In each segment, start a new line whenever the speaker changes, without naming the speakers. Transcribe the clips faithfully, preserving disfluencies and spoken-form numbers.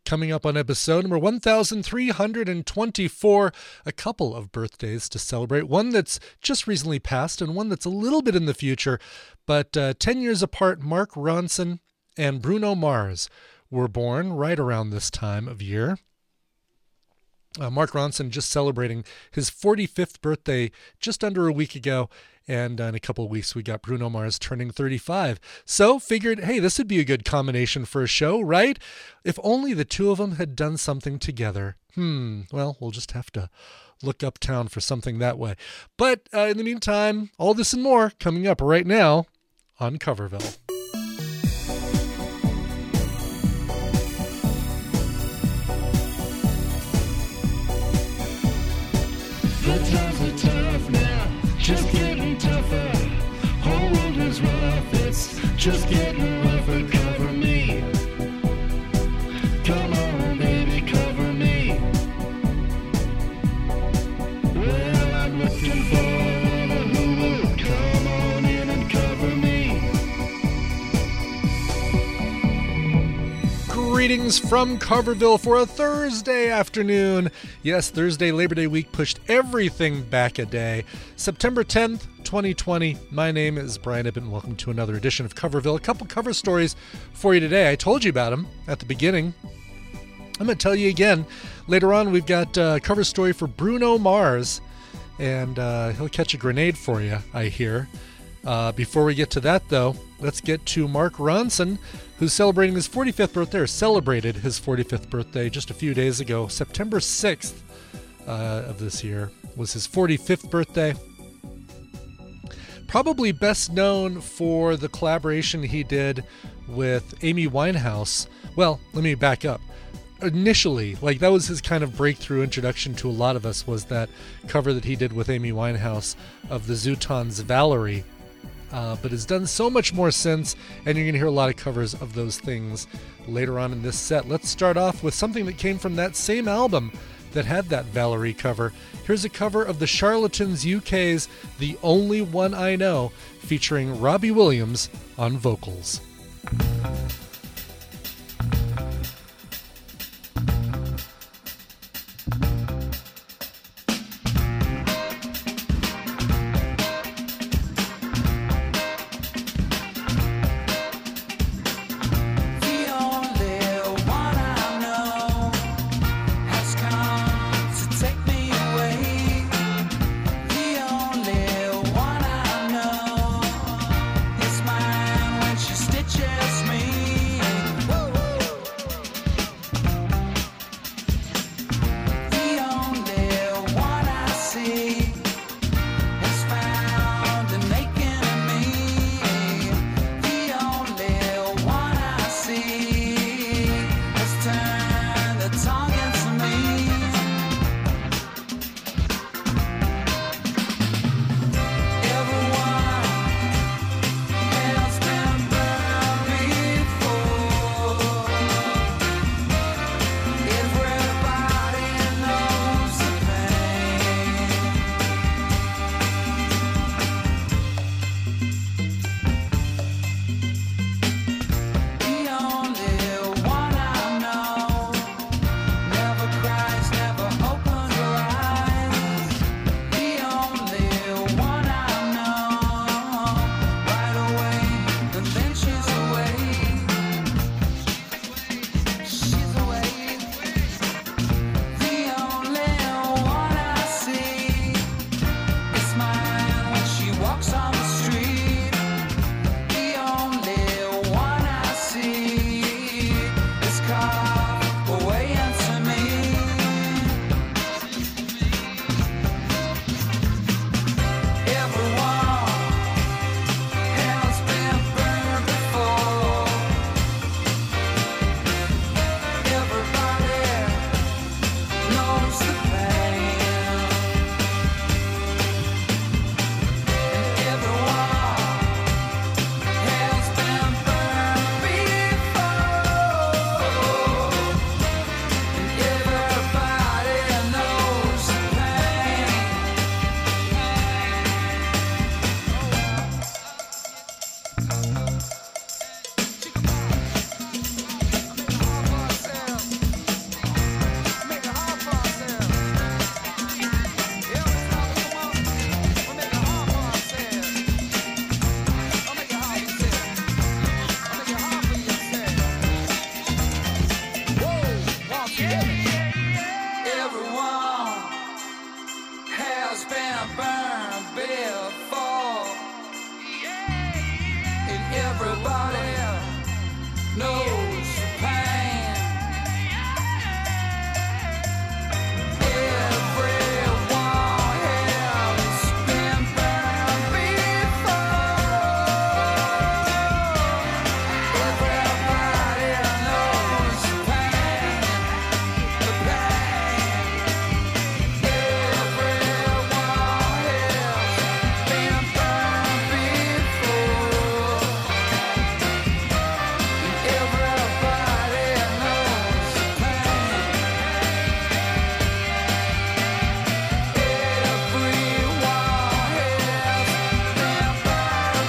Coming up on episode number one thousand three hundred twenty-four, a couple of birthdays to celebrate. One that's just recently passed and one that's a little bit in the future. But uh, ten years apart, Mark Ronson and Bruno Mars were born right around this time of year. Uh, Mark Ronson just celebrating his forty-fifth birthday just under a week ago. And uh, in a couple of weeks, we got Bruno Mars turning thirty-five. So figured, hey, this would be a good combination for a show, right? If only the two of them had done something together. Hmm, well, we'll just have to look uptown for something that way. But uh, in the meantime, all this and more coming up right now on Coverville.
The times are tough now, just getting tougher. Whole world is rough, it's just getting rougher. Cover me, come on baby, cover me. Well, I'm looking for one who will come on in and cover me.
Greetings from Coverville for a Thursday afternoon. Yes, Thursday, Labor Day week pushed everything back a day. September tenth, twenty twenty. My name is Brian Ibbott, and welcome to another edition of Coverville. A couple cover stories for you today. I told you about them at the beginning. I'm going to tell you again. Later on, we've got a cover story for Bruno Mars, and uh, he'll catch a grenade for you, I hear. Uh, before we get to that, though, let's get to Mark Ronson, who's celebrating his forty-fifth birthday, or celebrated his forty-fifth birthday just a few days ago. September sixth uh, of this year was his forty-fifth birthday. Probably best known for the collaboration he did with Amy Winehouse. Well, let me back up. Initially, like that was his kind of breakthrough introduction to a lot of us, was that cover that he did with Amy Winehouse of the Zootons' Valerie. Uh, but has done so much more since, and you're going to hear a lot of covers of those things later on in this set. Let's start off with something that came from that same album that had that Valerie cover. Here's a cover of the Charlatans U K's The Only One I Know, featuring Robbie Williams on vocals.
Just me.
Everyone has been burned before, and everybody knows the pain. Everyone has been burned before. Everybody knows the pain, the pain. Everyone has been burned before. Everybody knows the pain. Everyone has been burned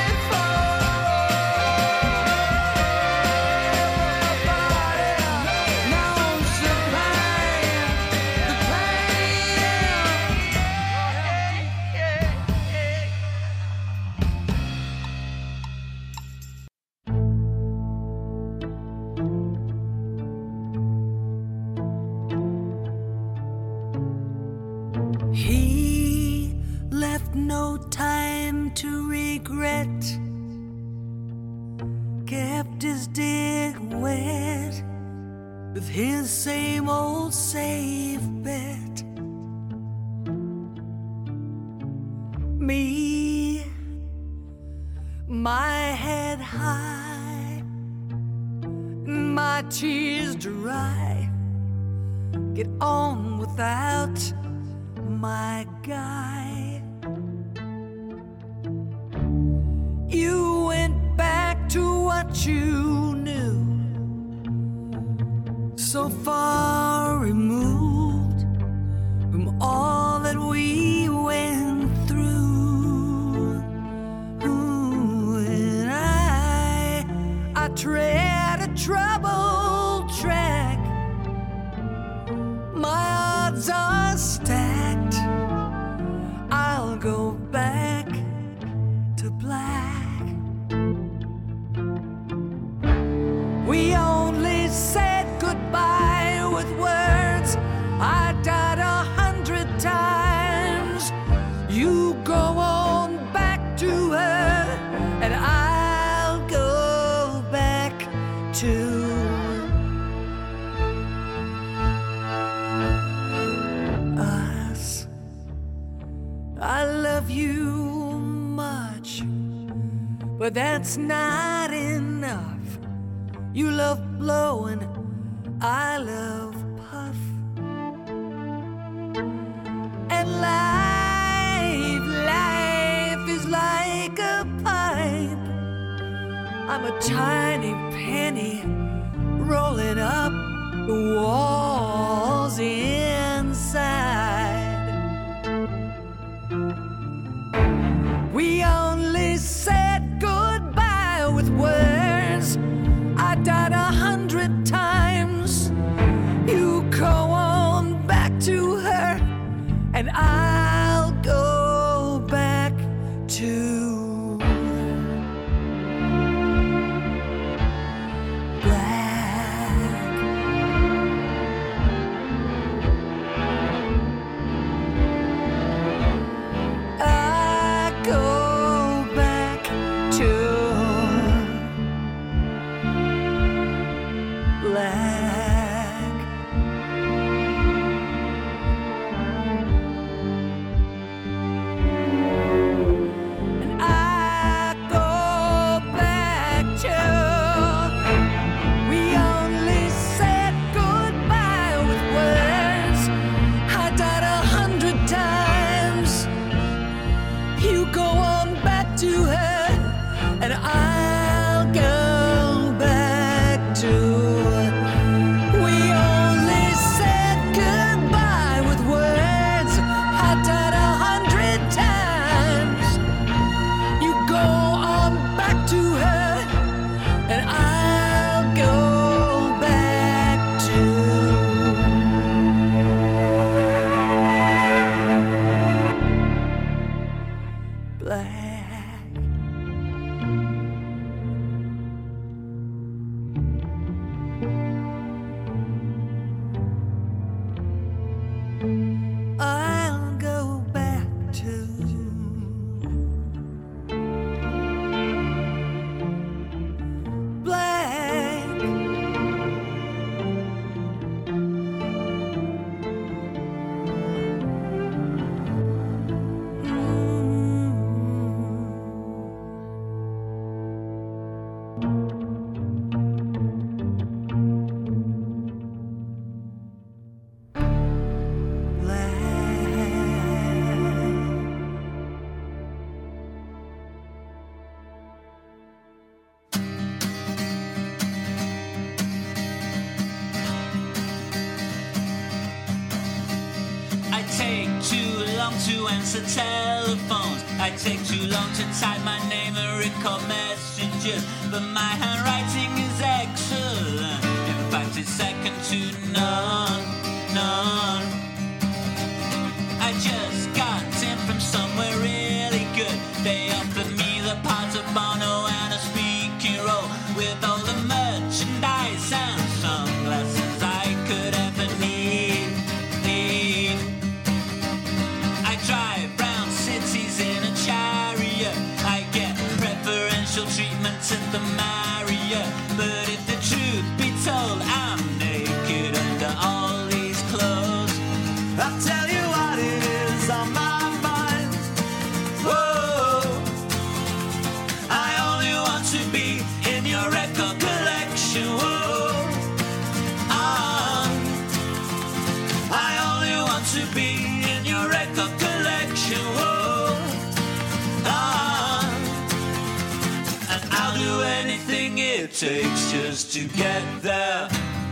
He left no time to regret, kept his dig wet with his same old safe bet. Me, my head high, my tears dry, get on without my guy. You went back to what you knew, so far removed from all that we went through. Ooh, and I, I tread a troubled track. My odds are stacked. I'll go back to black. We only said goodbye with words. I died a hundred times. You go on back to her, and I'll go back to us. I love you much, but that's not enough. You love blowing, I love puff. And life, life is like a pipe. I'm a tiny penny rolling up the walls inside. We only said goodbye with words. I died a hundred times. You go on back to her, and I'll go back to black. I go back to black. And I go back to, we only said goodbye with words. I died a hundred times. You go on back to her, and I'll go back to
to answer telephones. I take too long to type my name and record messages, but my handwriting is excellent. In fact, it's second to none, none. I just got in from somewhere really good. They offered me the part of Bono and a speaking role with all the merchandise and sunglasses I could ever need, need. I drive round cities in a chariot. I get preferential treatment at the Marriott. But if the truth be told, I'm naked under all these clothes. I'll tell you what it is on my mind. Whoa, I only want to be in your record collection. Whoa, ah, I only want to be in your record collection. Whoa, ah, and I'll do anything it takes just to get there.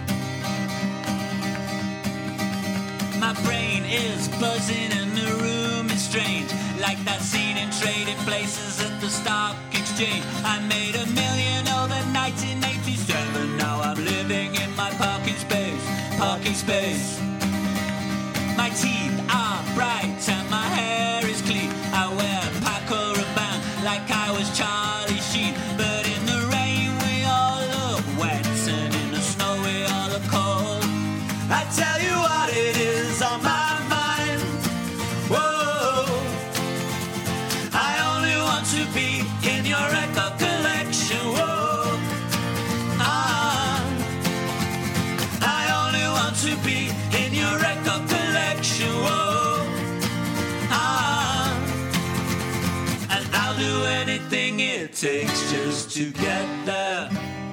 My brain is buzzing and the room is strange, like that scene in Trading Places at the Stock Exchange. I made a million over nineteen eighty-seven. Now I'm living in my parking space, parking space. My teeth are bright and my hair is clean. I wear Paco Rabanne like I was Charlie Sheen. But in the rain we all look wet, and in the snow we all look cold. I tell you what it is on my mind. Whoa, I only want to be in your record collection. Whoa, ah, I only want to be in your record collection. Whoa, ah, and I'll do anything it takes just to get there.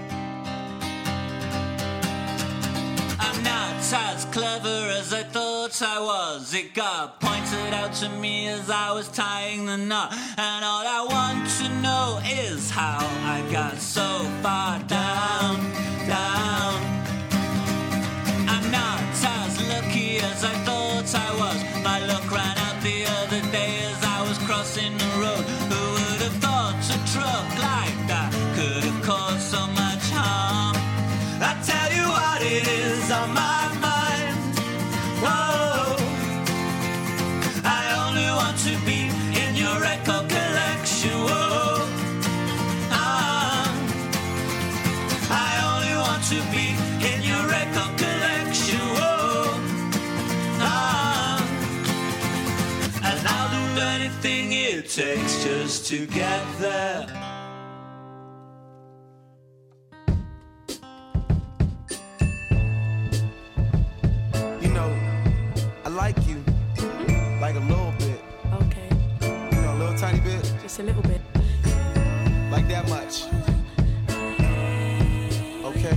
I'm not as clever as I thought I was. It got pointed out to me as I was tying the knot. And all I want to know is how I got so far down, down. I'm not as lucky as I thought I was. My luck ran out the other day as I was crossing the road. Who would have thought a truck like that could have caused so much harm? I tell you what it is on my mind. Whoa, I only want to be in your record collection. Whoa, ah, I only want to be in your record collection. Whoa, ah, and I'll do anything it takes just to get there.
Like you, like a little bit.
Okay.
You know, a little tiny bit.
Just a little bit.
Like that much. Okay.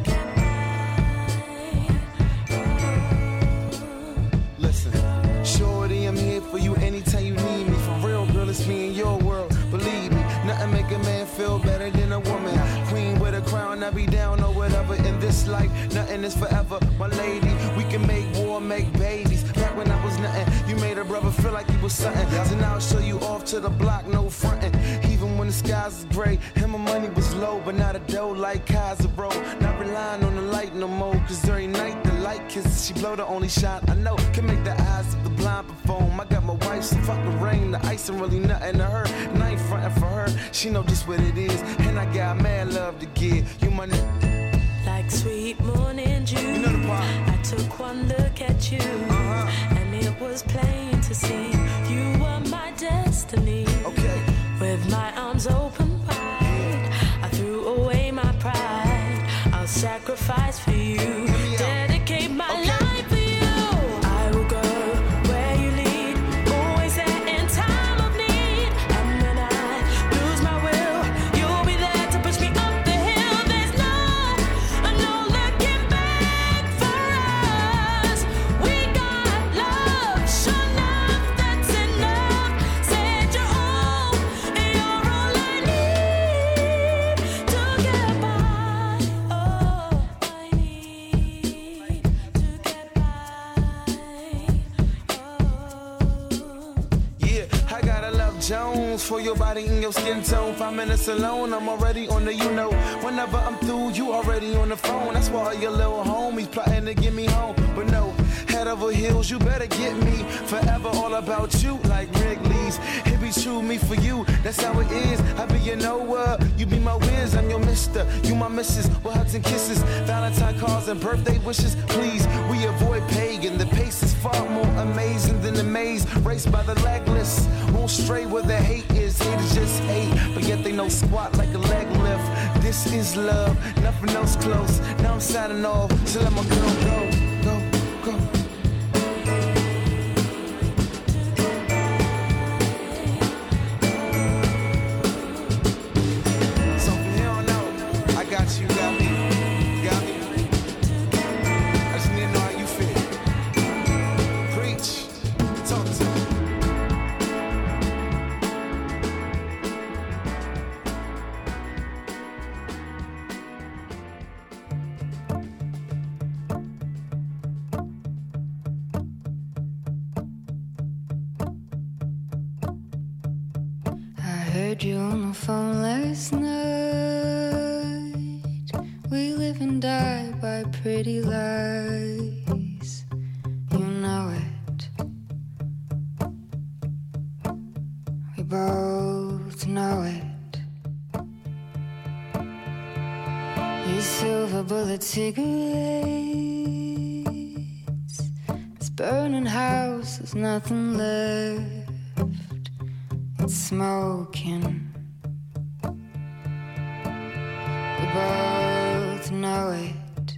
Listen, shorty, I'm here for you anytime you need me. For real, girl, it's me in your world. Believe me, nothing make a man feel better than a woman. Queen with a crown, I be down or whatever. In this life, nothing is forever. My lady, we can make war, make babies. Back when I was nothing, you made a brother feel like he was something. So now I'll show you off to the block, no frontin'. Even when the skies is gray, and my money was low, but not a dough like Kaiser, bro. Not relying on the light no more, cause every night the light kisses, she blow the only shot I know. Can make the eyes of the blind perform. I got my wife, so fuck the rain, the ice ain't really nothing to her. And I ain't frontin' for her, she know just what it is. And I got mad love to give, you my nigga.
Like sweet morning dew,
You know the part.
I took one look at you,
Uh-huh.
and it was plain to see you were my destiny.
Okay.
With my arms open wide, I threw away my pride. I'll sacrifice for you, dedicate my
Okay.
life for you. I will go where you lead, always there in time of need. And when I lose my will, you'll be there to push me up the hill. There's no, no looking back for us. We got love, sure enough, that's enough. Said you're all, you're all I need to get by. Oh, I need.
Jones for your body and your skin tone. Five minutes alone, I'm already on the you know. Whenever I'm through, you already on the phone. That's why all your little homies plotting to get me home. But no, head over heels, you better get me. Forever all about you, like Wrigley's. It be true, me for you, that's how it is. I be your Noah, you be my whiz, I'm your mister. You my missus, with hugs and kisses. Valentine cards and birthday wishes, please. We avoid pagan, the pace is far more amazing than the maze. Raced by the legless, won't stray where the hate is. Haters just hate, but yet they know squat like a leg lift. This is love, nothing else close. Now I'm signing off, so let my girl go, go, go. So from here on out, I got you, got me, got me. I just need to know how you feel. Preach, talk to me.
I heard you on the phone last night. We live and die by pretty lies. You know it. We both know it. These silver bullet cigarettes. This burning house, there's nothing left. It's smoking. We both know it.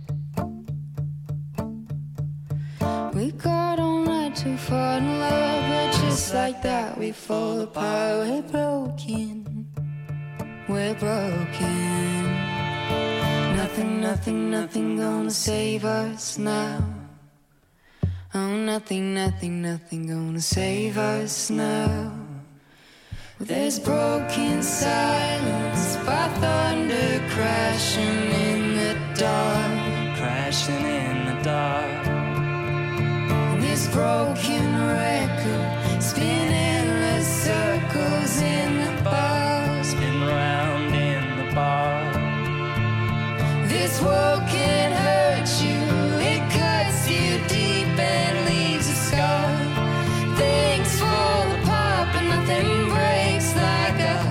We got all night to fall in love, but just like that we fall apart. We're broken. We're broken. Nothing, nothing, nothing gonna save us now. Oh, nothing, nothing, nothing gonna save us now. There's broken silence by thunder crashing in the dark, crashing in the dark. And this broken record spinning the circles in the bar, spin round in the bar. This war can hurt you, it cuts you deep and leaves a scar. Things fall apart, but nothing breaks like a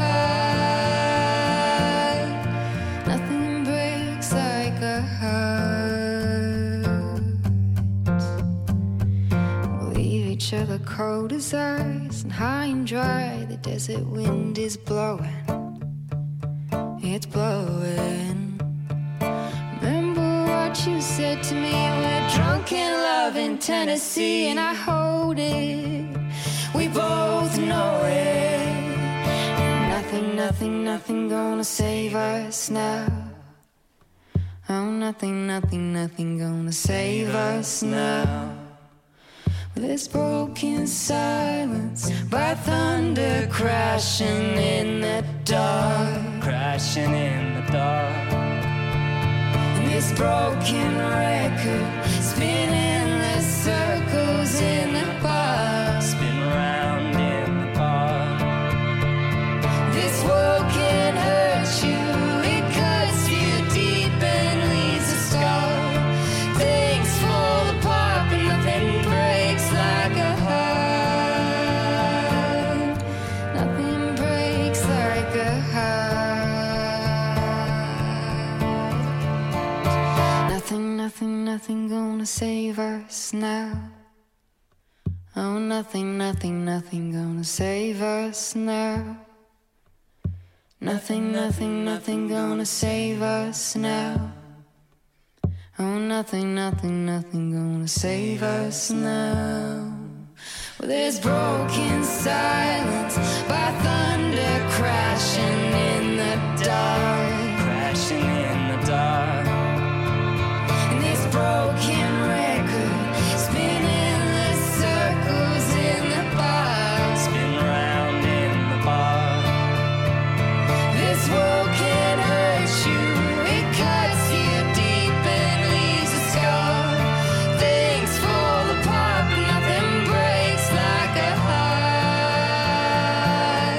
heart. Nothing breaks like a heart. We'll leave each other cold as ice and high and dry. The desert wind is blowing. It's blowing. Remember what you said to me? We're drunk in love in Tennessee, and I hold it. We both know it. Nothing, nothing, nothing gonna save us now. Oh, nothing, nothing, nothing gonna save us now. This broken silence by thunder crashing in the dark, crashing in the dark. And this broken record spinning the circles in the bar, spin round in the bar. This world can hurt you, it cuts you deep and leaves a scar. Things fall apart, but nothing breaks like a heart. Nothing breaks like a heart. Nothing, nothing, nothing gonna save us now. Oh, nothing, nothing, nothing gonna save us now. Nothing, nothing, nothing gonna save us now. Oh, nothing, nothing, nothing gonna save us now. Well, there's broken silence by thunder crashing in the dark, crashing in the dark. And this broken record spinning the circles in the bar, spin round in the bar. This world can hurt you, it cuts you deep and leaves a scar. Things fall apart, but nothing breaks like a heart.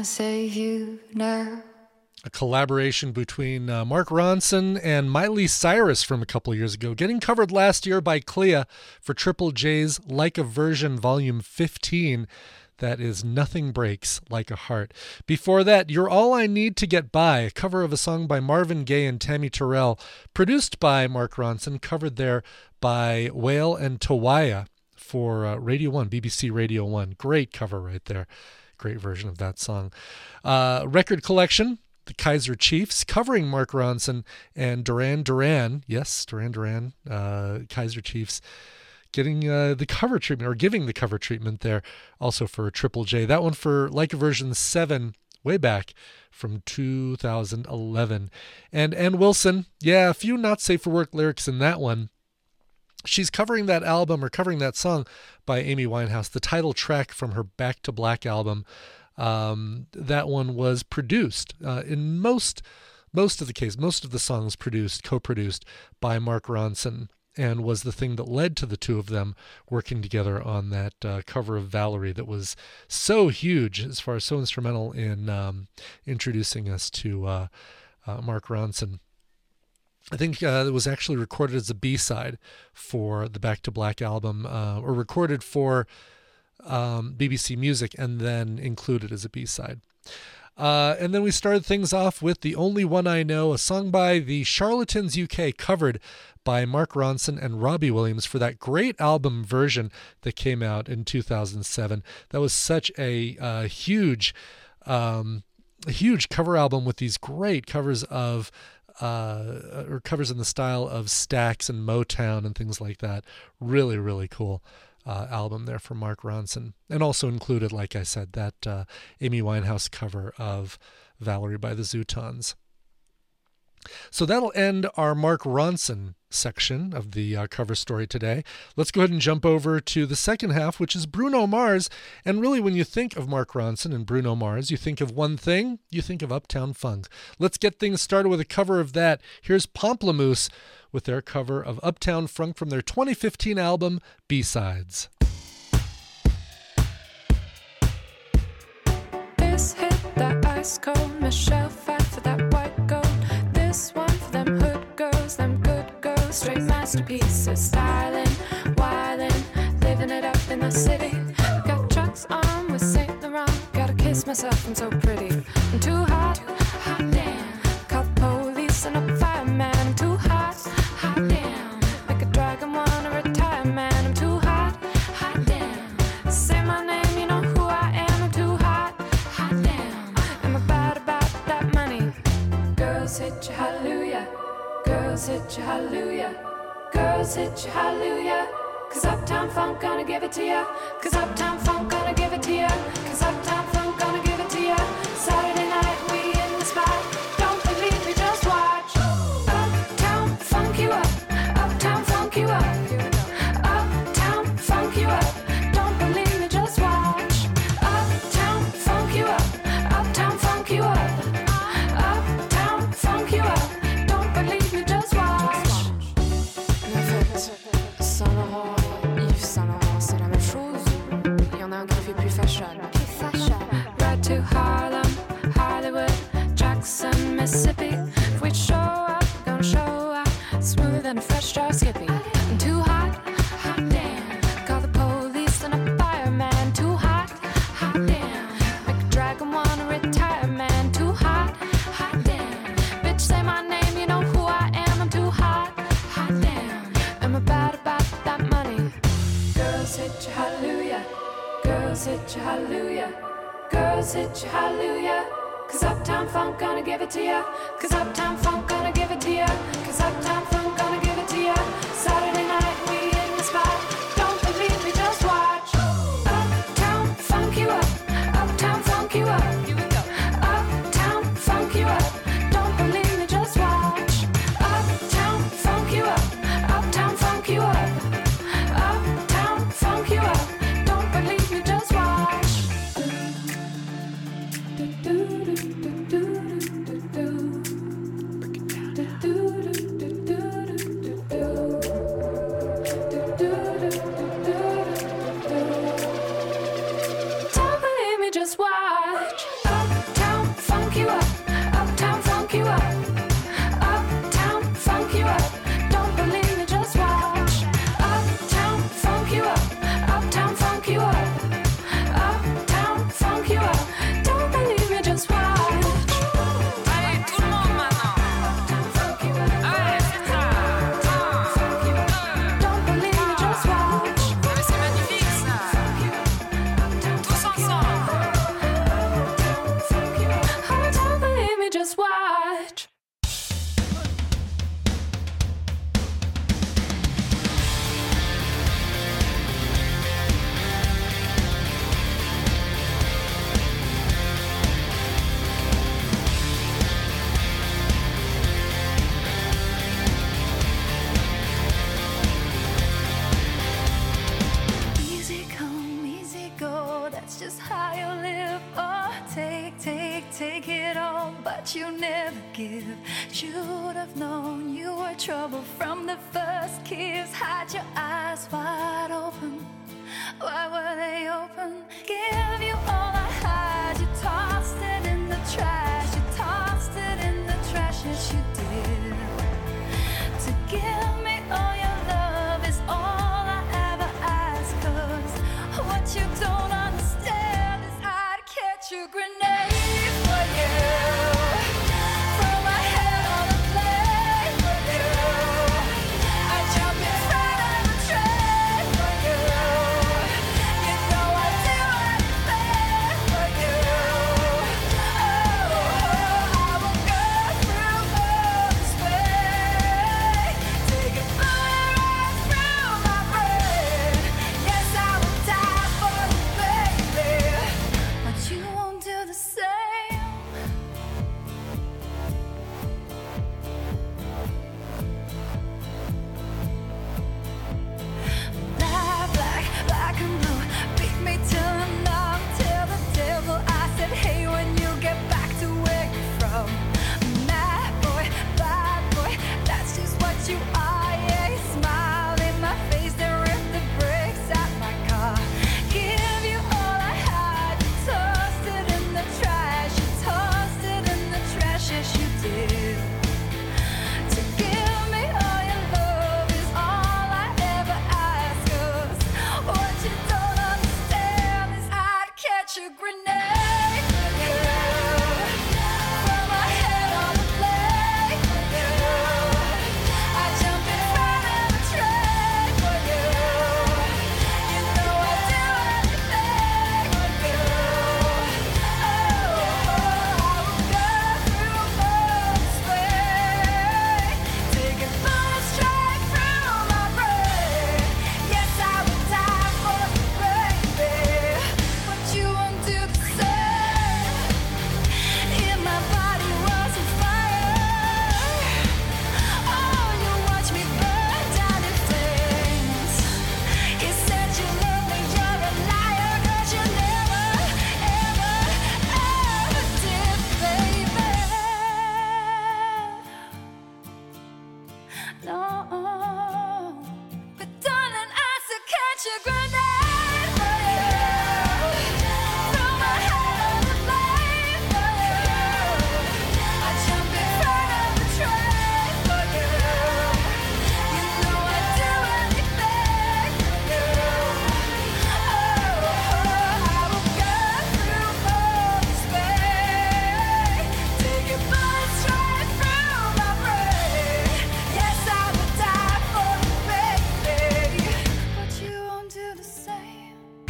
save you now.
A collaboration between uh, Mark Ronson and Miley Cyrus from a couple years ago, getting covered last year by Clea for Triple J's Like a Version Volume fifteen. That is Nothing Breaks Like a Heart. Before that, You're All I Need to Get By, a cover of a song by Marvin Gaye and Tammy Terrell, produced by Mark Ronson, covered there by Whale and Tawaya for uh, Radio one, B B C Radio one. Great cover right there. Great version of that song. Uh, record collection, the Kaiser Chiefs, covering Mark Ronson and Duran Duran. Yes, Duran Duran, uh, Kaiser Chiefs, getting uh, the cover treatment, or giving the cover treatment there, also for Triple J. That one for Like a Version seven, way back from two thousand eleven. And Ann Wilson, yeah, a few not safe for work lyrics in that one. She's covering that album, or covering that song by Amy Winehouse, the title track from her Back to Black album. Um, that one was produced uh, in most, most of the case, most of the songs produced, co-produced by Mark Ronson, and was the thing that led to the two of them working together on that uh, cover of Valerie that was so huge, as far as so instrumental in um, introducing us to uh, uh, Mark Ronson. I think uh, it was actually recorded as a B-side for the Back to Black album, uh, or recorded for um, B B C Music and then included as a B-side. Uh, and then we started things off with The Only One I Know, a song by the Charlatans U K, covered by Mark Ronson and Robbie Williams for that great album version that came out in two thousand seven. That was such a uh, huge, um, a huge cover album with these great covers of, uh, or covers in the style of Stax and Motown and things like that. Really, really cool. Uh, album there for Mark Ronson, and also included, like I said, that uh, Amy Winehouse cover of Valerie by the Zootons. So that'll end our Mark Ronson section of the uh, cover story today. Let's go ahead and jump over to the second half, which is Bruno Mars. And really, when you think of Mark Ronson and Bruno Mars, you think of one thing, you think of Uptown Funk. Let's get things started with a cover of that. Here's Pomplamoose with their cover of Uptown Funk from their twenty fifteen album, B-Sides.
This hit that ice cold, Michelle fight for that white gold. This one for them hood girls, them good girls, straight masterpieces, styling, wildin', living it up in the city. Got trucks on with Saint Laurent, gotta kiss myself, I'm so pretty. I'm too hot, hot damn. Call the police and a fireman, I'm too hot, hot damn. Make a dragon wanna retire, man, I'm too hot, hot damn. Say my name, you know who I am, I'm too hot, hot damn. I'm about about that money. Girls hit you hallelujah, girls hit you hallelujah, girls hit you hallelujah. Cause Uptown Funk gonna give it to ya, cause Uptown Funk gonna give it to ya, cause Uptown Funk gonna give it to ya. Saturday night we in the spot, don't believe me, just watch. Uptown Funk you up, Uptown Funk you up, Uptown Funk you up, don't believe me, just watch. Uptown Funk you up, Uptown Funk you up, Uptown Funk you up, don't believe me, just watch. En fait, Saint Laurent, Yves Saint Laurent, c'est la même chose. Il y en a un qui fait plus fashion. Right to Harlem, Hollywood, Jackson, Mississippi. If we show up, gonna show up, smooth and fresh, jar Skippy. I'm too hot, hot damn. Call the police and a fireman. Too hot, hot damn. Make a dragon wanna retire, man. Too hot, hot damn. Bitch, say my name, you know who I am. I'm too hot, hot damn. I'm about about that money. Girls hit you hallelujah, girls hit you hallelujah, girls hit you hallelujah. Cause Uptown Funk gonna give it to ya, cause Uptown Funk gonna give it to ya, cause Uptown Funk gonna give it to ya. Saturday night we in the spot, don't believe me, just watch. Uptown Funk you up, Uptown Funk you up, Uptown Funk you up, don't believe me, just watch. Uptown Funk you up, Uptown Funk you up, Uptown Funk you up, don't believe me, just watch. Do do do do do do do.
how you live. Oh, take, take, take it all, but you never give. Should have known you were trouble from the first kiss. Had your eyes wide open. Why were they open? Give you all I had. You tossed it in the trash. You tossed it in the trash. Yes, you did. To give me all your love is all I ever ask. 'Cause what you don't understand is I'd catch a grenade for you. Throw my head on a plane for you. I'd jump in front of a train for you. You know I'd do anything for you. Oh, I will go through all this pain. Take a bullet right through my brain. Yes, I will die for you, baby. But you won't do the same. Black, black, black and blue. Beat me till I'm numb. Tell the devil I said, hey, when you get back to where you're from. Mad boy, bad boy, that's just what you are. Yeah, you smile in my face, then rip the brakes out my car. Give you all I had. You tossed it in the trash. You tossed it in the trash. Yes, you did. To give me all your love is all I ever ask. 'Cause what you don't understand is I'd catch a grenade for you. Throw my head on a plane for you. I'd jump in front of a train for you. You know I'd do anything for you. Oh, I will go through all this pain. Taking bullets straight through my brain. Yes, I would die for you, baby. But you won't do the same. If my body was on fire, oh, you watch me burn down in flames. You said you love me, you're a liar, 'cause you never, ever, ever did, baby. No, but darling, I still catch a grenade for you. Throw my head on the plane for you. I jump in front of a train for you. You know I'd do anything for you. Oh, I will go through all this pain. Take a bullet straight through my brain. Yes, I would die for you, baby. But you won't do the same.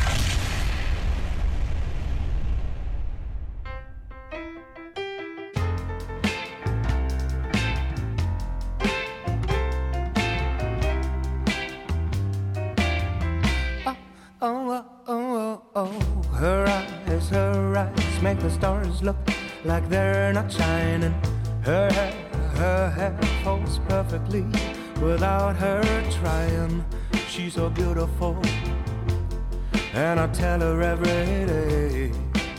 Oh, oh, oh, oh, oh, her eyes, her eyes make the stars look like they're not shining. Her hair, her hair falls perfectly without her trying. She's so beautiful, and I tell her every day.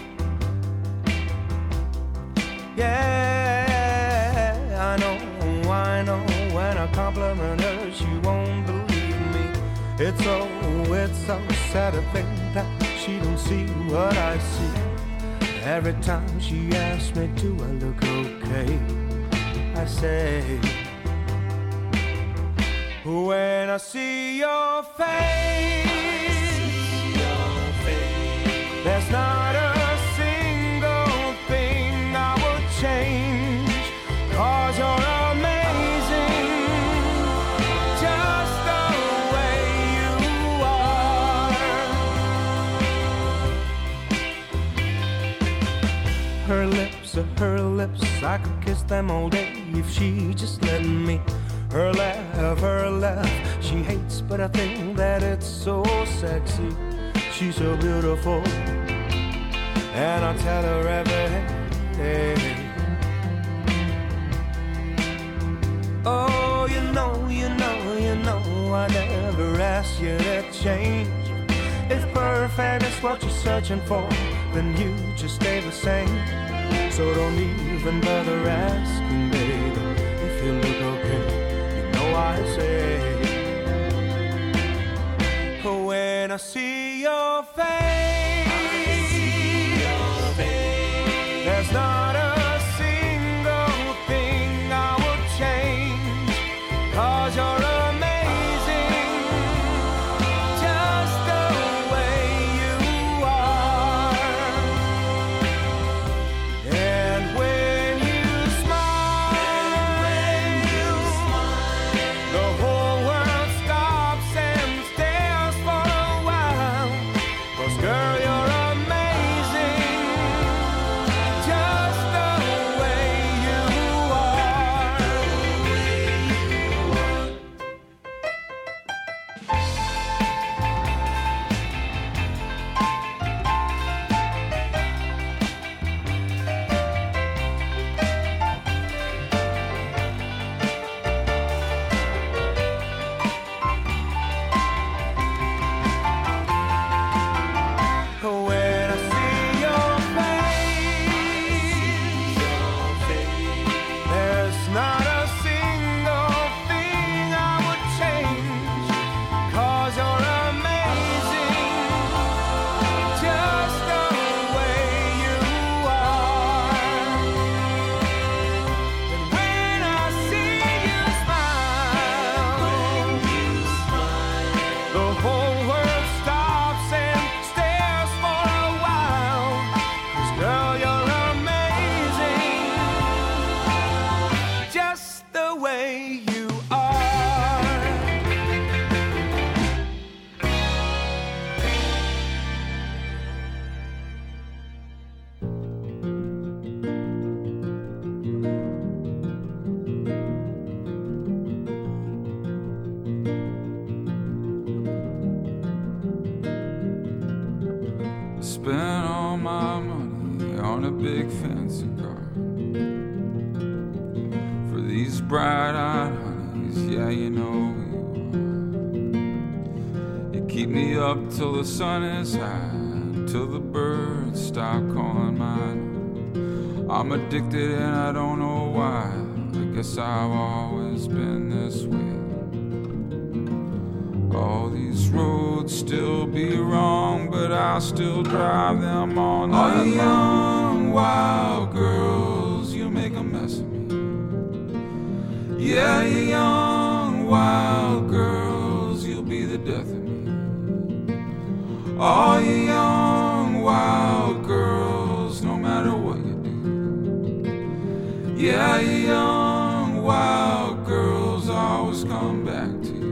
Yeah, I know, I know, when I compliment her, she won't believe me. It's so, it's so sad to think that she don't see what I see. Every time she asks me, do I look okay? I say, when I see your face, there's not a single thing I would change. 'Cause you're amazing, just the way you are. Her lips are her lips, I could kiss them all day if she just let me. Her laugh, her laugh, she hates, but I think that it's so sexy. She's so beautiful, and I tell her every day. Oh, you know, you know, you know, I never asked you to change. If perfect is what you're searching for, then you just stay the same. So don't even bother asking, baby, if you look okay. You know I say, when I see your face, there's not a single thing I would change, 'cause you're amazing, just the way you are. And when you smile, the whole world stops and stares for a while. 'Cause girl, you're amazing, just the way you are. When I see your face, there's not a single thing I would change, 'cause you're amazing, just the way you are. And when I see you smile, the whole world stops and stares for a while. 'Cause girl, you're amazing, just the way you are.
Spent all my money on a big fancy car for these bright-eyed honeys, yeah, you know you are. You keep me up till the sun is high, till the birds stop calling mine. I'm addicted and I don't know why. I guess I've always been this way. All these roads still be wrong, but I still drive them all night. All you young, wild girls, you make a mess of me. Yeah, you young, wild girls, you'll be the death of me. All you young, wild girls, no matter what you do. Yeah, you young, wild girls always come back to you.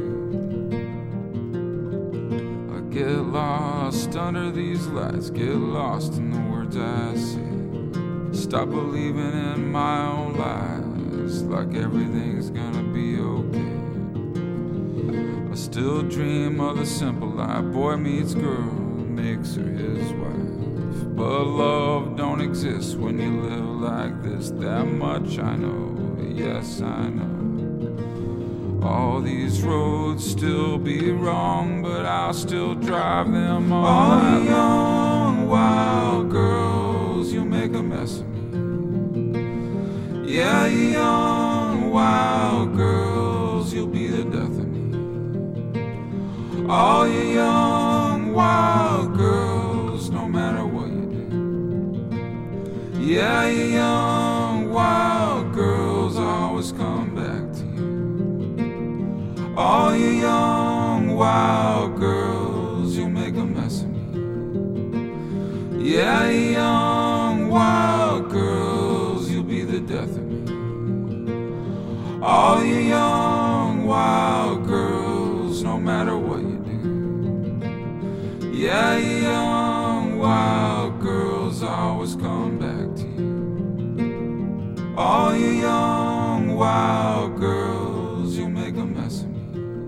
Get lost under these lights, get lost in the words I say. Stop believing in my own lies, like everything's gonna be okay. I still dream of the simple life, boy meets girl, makes her his wife. But love don't exist when you live like this, that much I know, yes I know. All these roads still be wrong, but I'll still drive them all. All you young, wild girls, you make a mess of me. Yeah, you young, wild girls, you'll be the death of me. All you young, wild girls, no matter what you do. Yeah, you young, wild girls always come back to you. All you young, wild girls, you make a mess of me. Yeah, you young, wild girls, you'll be the death of me. All you young, wild girls, no matter what you do. Yeah, you young, wild girls always come back to you. All you young, wild girls, you make a mess of me.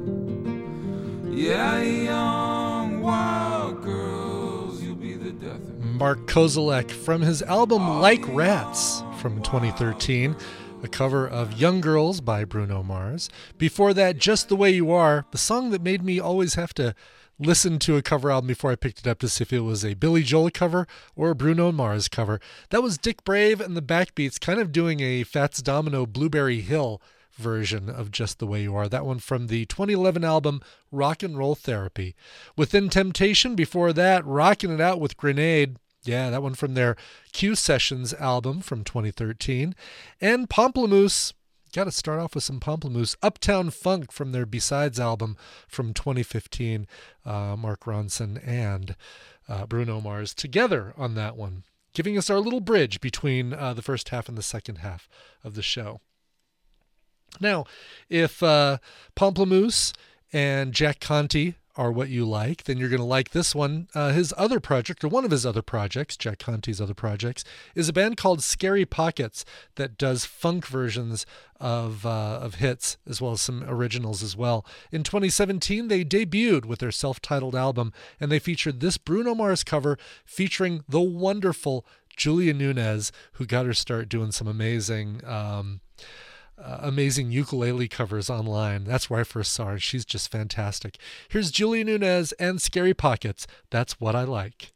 Yeah, young, wild girls, you'll be the death of me.
Mark Kozelek from his album Like Rats from twenty thirteen, a cover of Young Girls by Bruno Mars. Before that, Just the Way You Are, the song that made me always have to listened to a cover album before I picked it up to see if it was a Billy Joel cover or a Bruno Mars cover. That was Dick Brave and the Backbeats kind of doing a Fats Domino Blueberry Hill version of Just the Way You Are. That one from the twenty eleven album Rock and Roll Therapy. Within Temptation, before that, Rockin' It Out with Grenade. Yeah, that one from their Q Sessions album from twenty thirteen. And Pomplamoose. Got to start off with some Pomplamoose. Uptown Funk from their Besides album from twenty fifteen. Uh, Mark Ronson and uh, Bruno Mars together on that one, giving us our little bridge between uh, the first half and the second half of the show. Now, if uh, Pomplamoose and Jack Conte are what you like, then you're going to like this one. Uh, his other project, or one of his other projects, Jack Conte's other projects, is a band called Scary Pockets that does funk versions of uh, of hits, as well as some originals as well. In twenty seventeen, they debuted with their self-titled album, and they featured this Bruno Mars cover featuring the wonderful Julia Nunes, who got her start doing some amazing... Um, Uh, amazing ukulele covers online. That's where I first saw her. She's just fantastic. Here's Julia Nunes and Scary Pockets. That's What I Like.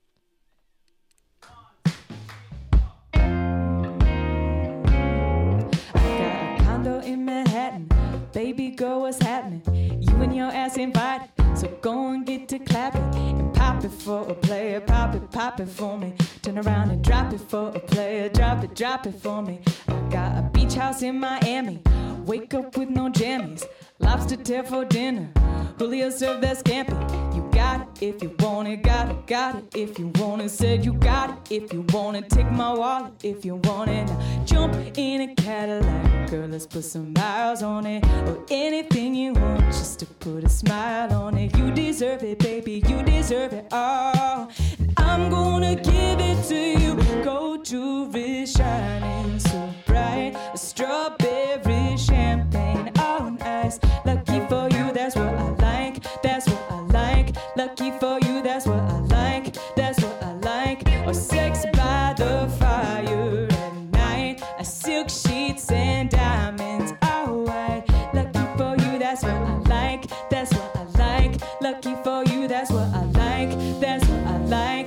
I got a condo in Manhattan. Baby girl, what's happening? You and your ass invited, so go and get to clapping and pop it for a player. Pop it, pop it for me. Turn around and drop it for a player. Drop it, drop it for me. I got a beach house in Miami. Wake up with no jammies. Lobster tail for dinner. Julio served that scampi. You got it if you want it. Got it, got it if you want it. Said you got it if you want it. Take my wallet if you want it. Now jump in a Cadillac. Girl, let's put some miles on it. Or anything you want just to put a smile on it. You deserve it, baby. You deserve it all. And I'm gonna give it to you. Gold jewelry shining so bright. A strawberry champagne on ice. Lucky for you, that's what I like. That's what I like. Lucky for you, that's what I like. That's what I like. Or sex by the fire at night. A silk sheets and diamonds, all white. Lucky for you, that's what I like. That's what I like. Lucky for you, that's what I like. That's what I like.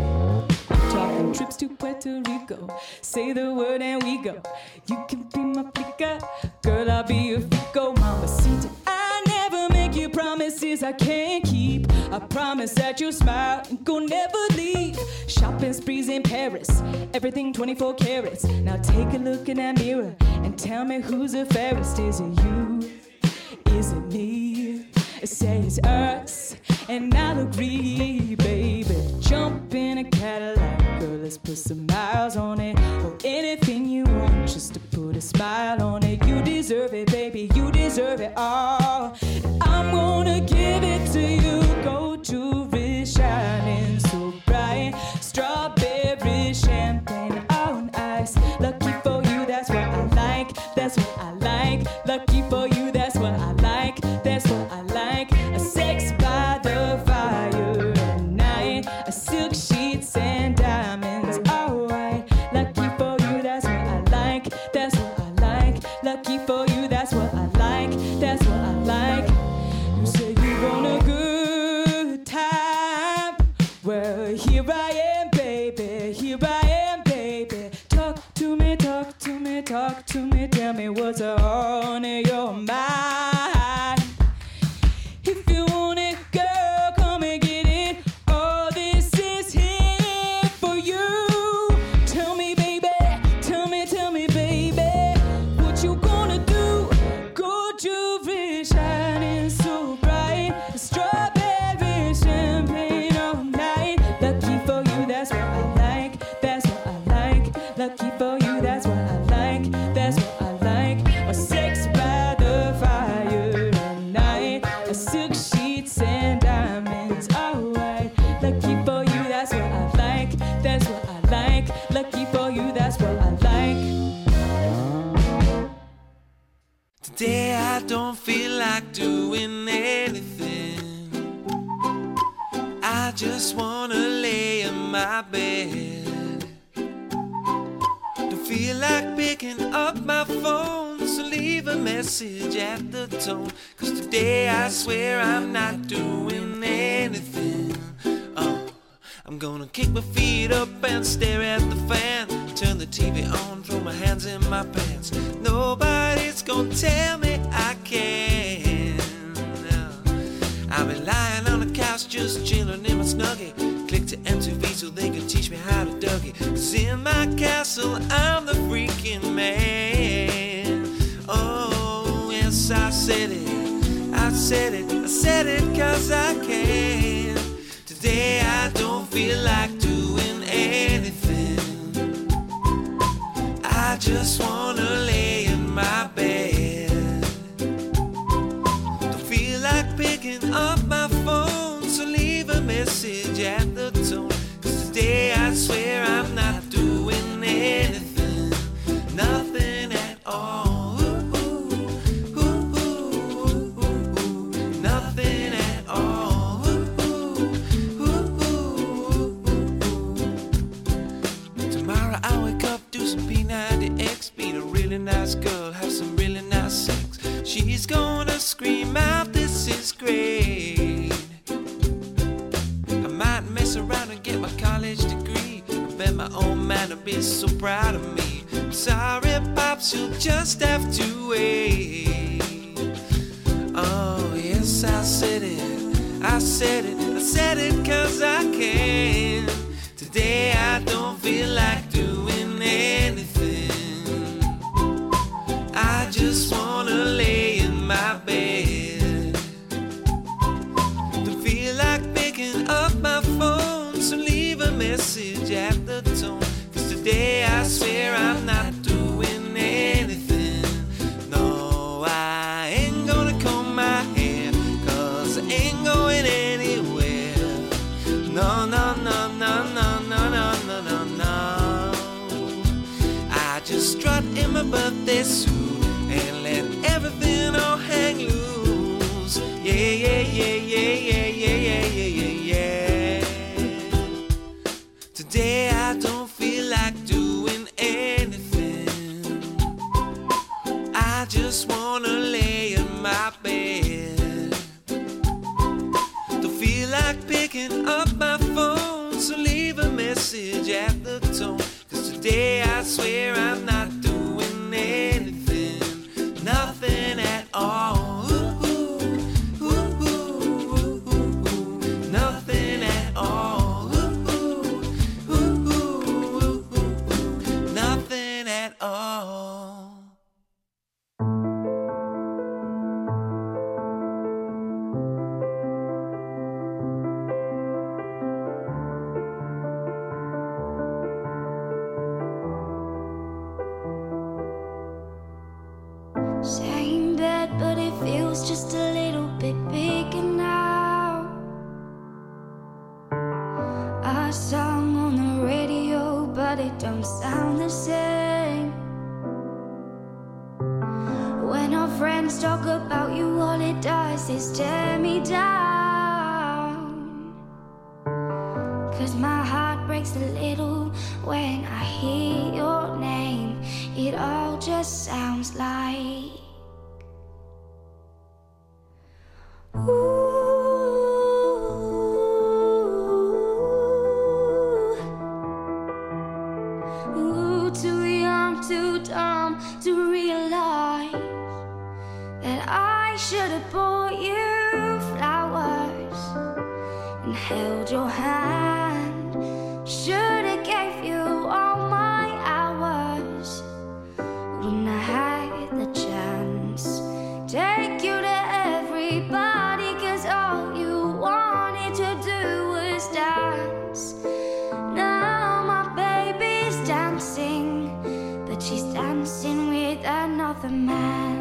Talking trips to Puerto Rico. Say the word and we go. You can be my flicker. Girl, I'll be your fico. Mamacita. I never make you promises I can't keep. I promise that you'll smile and go never leave. Shopping sprees in Paris. Everything twenty-four carats. Now take a look in that mirror and tell me who's the fairest. Is it you? Is it me? Say it's us, and I'll agree, baby. Jump in a Cadillac, girl, let's put some miles on it. Or anything you want, just to put a smile on it. You deserve it, baby, you deserve it all. And I'm gonna give it to you. Gold jewelry shining so bright. Strawberry champagne on ice. Lucky for you, that's what I like. That's what I like. Lucky for you, that's what I like. That's what I like. A sex by the fire at night. A silk sheets and diamonds, all white. Lucky for you, that's what I like. That's what I like. Lucky for you, that's what I like. That's what I like. You say you want a good time. Well, here I am, baby. Here I am, baby. Talk to me, talk to me, talk to me. Tell me what's on your mind. If you want it, girl, come and get it. All this is here for you. Tell me, baby, tell me, tell me, baby, what you gonna do? Gold jewelry shining so bright. Strawberry champagne all night. Lucky for you, that's what I like. That's what I like. Lucky for you, that's what I like. That's what I like. Or sex by the fire at night. A silk sheets and diamonds, all white. Lucky for you, that's what I like. That's what I like. Lucky for you, that's what I like.
Today I don't feel like doing anything. I just wanna lay in my bed. Don't feel like picking up my phone, so leave a message at the tone. Cause today I swear I'm not doing anything. anything. Oh, I'm gonna kick my feet up and stare at the fan. Turn the T V on, throw my hands in my pants. Nobody's gonna tell me I can. No. I've been lying on the couch just chilling in my snuggie. Click to M T V so they can teach me how to Dougie. 'Cause in my castle I'm the freaking man. Oh, yes, I said it, I said it, I said it 'cause I can. Today I don't feel like doing anything. I just wanna lay in my bed. Don't feel like picking up my phone, so leave a message at the tone. 'Cause today I swear I'm not doing anything, nothing at all. Ooh, ooh, ooh, ooh, ooh, ooh, nothing at all. Ooh, ooh, ooh, ooh, ooh. Tomorrow I wake up, do some P ninety X, meet a really nice girl, have some really nice sex. She's gonna scream out, this is great. I might mess around and get my college degree. I bet my old man will be so proud of me. I'm sorry, Pops, you'll just have to wait. Oh, yes, I said it, I said it, I said it 'cause I can. Today I don't feel like doing anything. I just wanna lay in my bed. Don't feel like picking up my phone, so leave a message at the tone. 'Cause today I swear I'm not doing anything. No, I ain't gonna comb my hair, 'cause I ain't going anywhere. No, no, no, no, no, no, no, no, no, no. I just strut in my birthday suit and let everything all hang loose. Yeah, yeah, yeah, yeah, yeah, yeah, yeah, yeah, yeah, yeah. Today I don't feel like doing anything. I just wanna lay in my bed. Don't feel like picking up my phone, so leave a message at the tone. 'Cause today I swear I'm not doing anything, nothing at all. Ooh, ooh, ooh, ooh, ooh, ooh, nothing at all. Ooh, ooh, ooh, ooh, ooh, ooh, nothing at all.
Same bed, but it feels just a little bit bigger now. A song on the radio, but it don't sound the same. When our friends talk about you, all it does is tear me down. 'Cause my heart breaks a little when I hear your name. It all just sounds like ooh, ooh, too young, too dumb to realize that I should have bought you flowers and held your hand. Should have gave you all my hours when I had the chance. Take you to everybody, 'cause all you wanted to do was dance. Now my baby's dancing, but she's dancing with another man.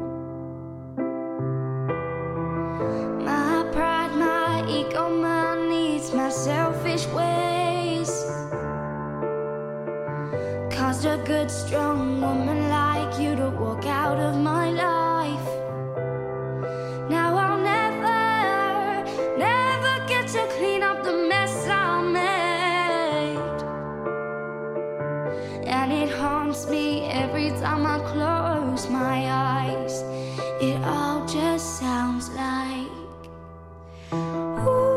My pride, my ego, my needs, my selfish ways caused a good, strong woman like you to walk out of my life. Now I'll never, never get to clean up the mess I made. And it haunts me every time I close my eyes. It all just sounds like ooh.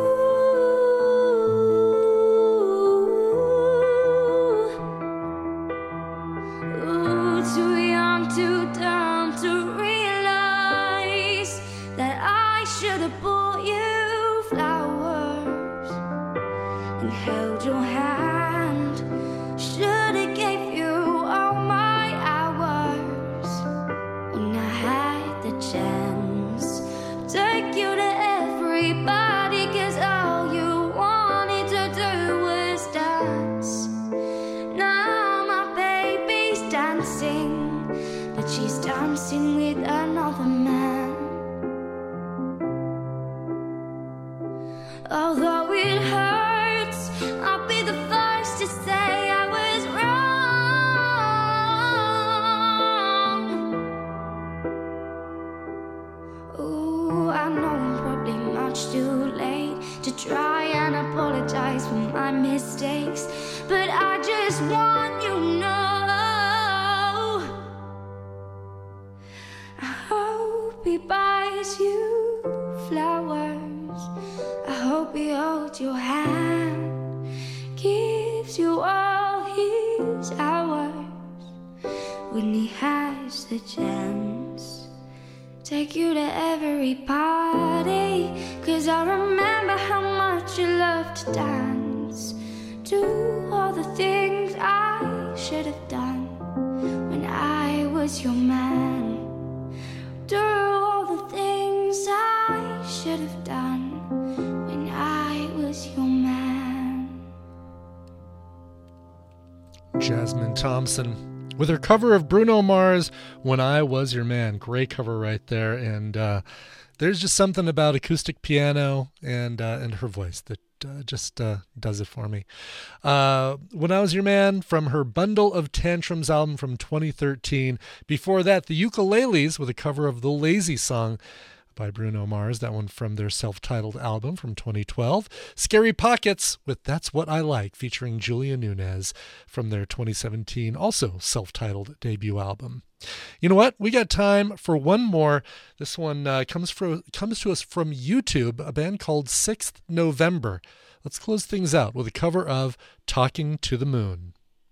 dancing, but she's dancing with another man. Although it hurts, I'll be the first to say I was wrong. Ooh, I know I'm probably much too late to try and apologize for my mistakes, but I just want you to know I hope he buys you flowers, I hope he holds your hand, gives you all his hours when he has the chance. Take you to every party, 'cause I remember how much you loved to dance. Do all the things I should have done when I was your man. Do all the things I should have done when I was your man.
Jasmine Thompson with her cover of Bruno Mars, When I Was Your Man. Great cover right there. And uh, there's just something about acoustic piano and uh, and her voice that uh, just uh, does it for me. Uh, When I Was Your Man from her Bundle of Tantrums album from twenty thirteen. Before that, the Ukuleles with a cover of the Lazy Song by Bruno Mars, that one from their self-titled album from twenty twelve. Scary Pockets with That's What I Like, featuring Julia Nunez from their twenty seventeen, also self-titled debut album. You know what? We got time for one more. This one uh, comes, from, comes to us from YouTube, a band called sixth November. Let's close things out with a cover of Talking to the Moon.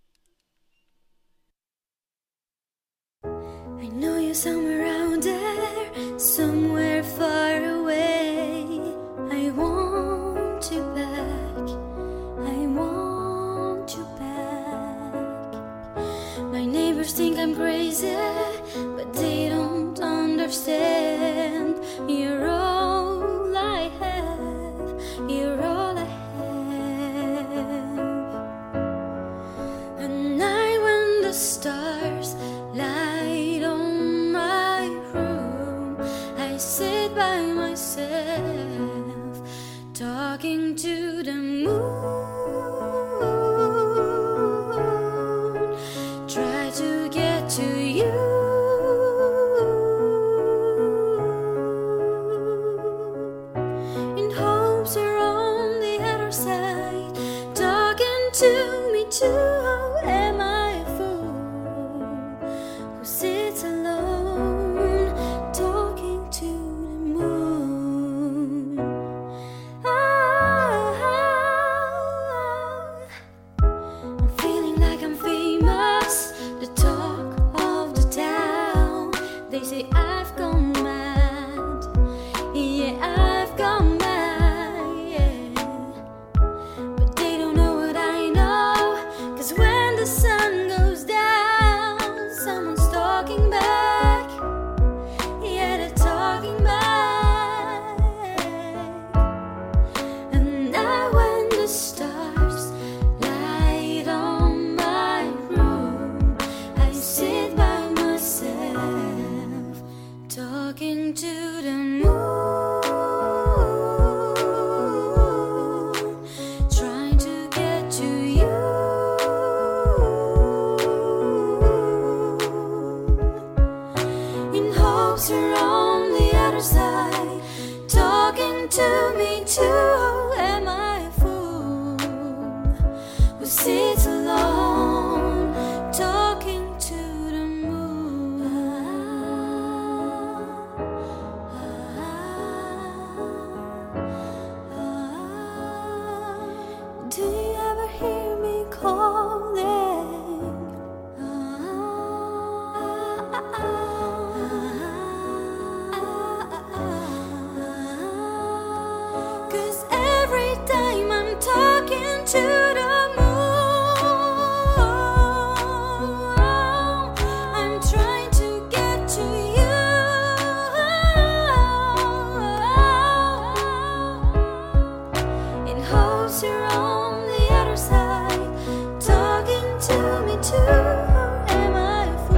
I know you're somewhere out there, somewhere far away. I want you back, I want you back. My neighbors think I'm crazy, but they don't understand. You're all I have, you're all I have. A night when the stars light on my room, I sit by myself, talking to the moon, try to get to you, in hopes you're on the other side, talking to me too. Am I a fool who sits alone, talking to the moon? Ah, I'm feeling like I'm famous, the talk of the town. They say I've gone mad, yeah, I've gone mad, yeah. But they don't know what I know, 'cause when the sun goes down, someone's talking back, yeah, they're talking back. And now when the stars light on my room, I sit by myself, talking to the moon, trying to get to you, in hopes you're on the other side, talking to me too. Am I a fool who sits alone, talking to the moon? Do you ever hear me calling? 'Cause every time I'm talking to the moon, I'm trying to get to you, in hopes you're on the other side, talking to me too. Am I a fool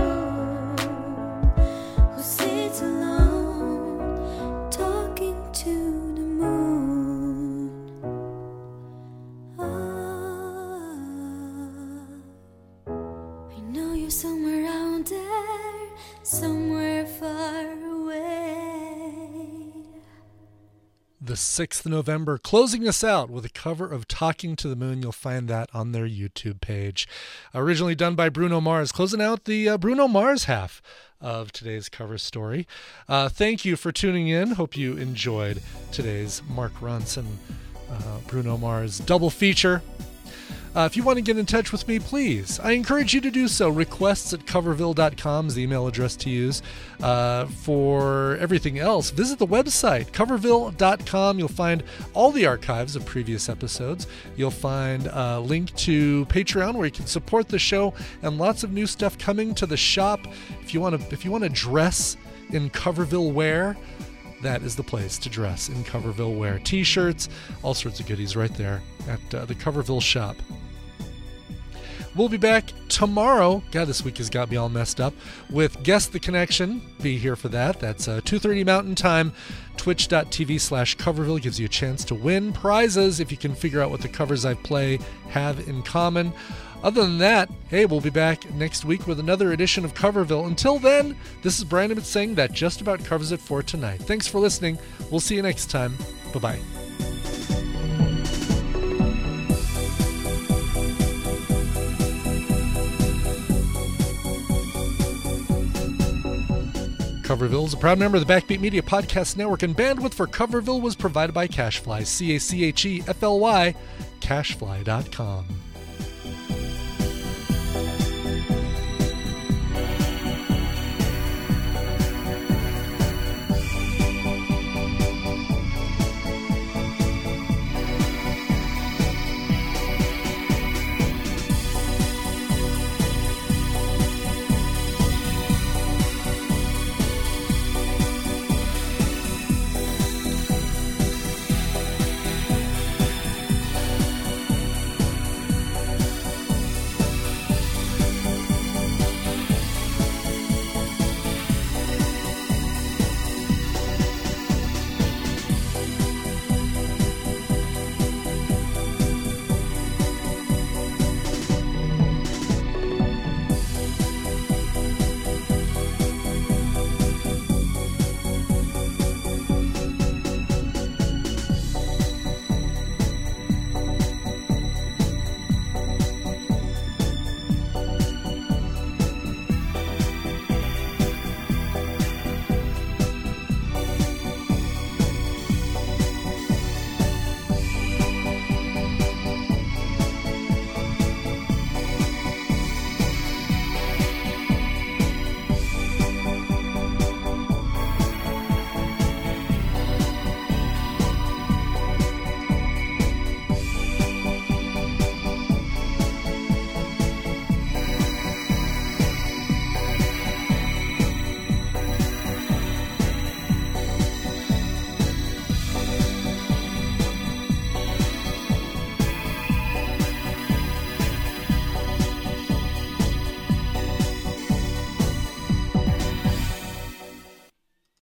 know you're somewhere out there, somewhere far away.
The sixth of November, closing us out with a cover of Talking to the Moon. You'll find that on their YouTube page. Originally done by Bruno Mars, closing out the uh, Bruno Mars half of today's cover story. Uh, thank you for tuning in. Hope you enjoyed today's Mark Ronson, uh, Bruno Mars double feature. Uh, if you want to get in touch with me, please, I encourage you to do so. Requests at coverville dot com is the email address to use. Uh, for everything else, visit the website, coverville dot com. You'll find all the archives of previous episodes. You'll find a link to Patreon where you can support the show, and lots of new stuff coming to the shop. If you want to, if you want to dress in Coverville wear, that is the place to dress in Coverville wear. T-shirts, all sorts of goodies right there at uh, the Coverville shop. We'll be back tomorrow. God, this week has got me all messed up. With Guess the Connection. Be here for that. That's uh, two thirty Mountain Time. Twitch dot t v slash Coverville gives you a chance to win prizes if you can figure out what the covers I play have in common. Other than that, hey, we'll be back next week with another edition of Coverville. Until then, this is Brian Emmett saying that just about covers it for tonight. Thanks for listening. We'll see you next time. Bye-bye. Coverville is a proud member of the Backbeat Media Podcast Network, and bandwidth for Coverville was provided by Cachefly, C A C H E F L Y, cachefly dot com.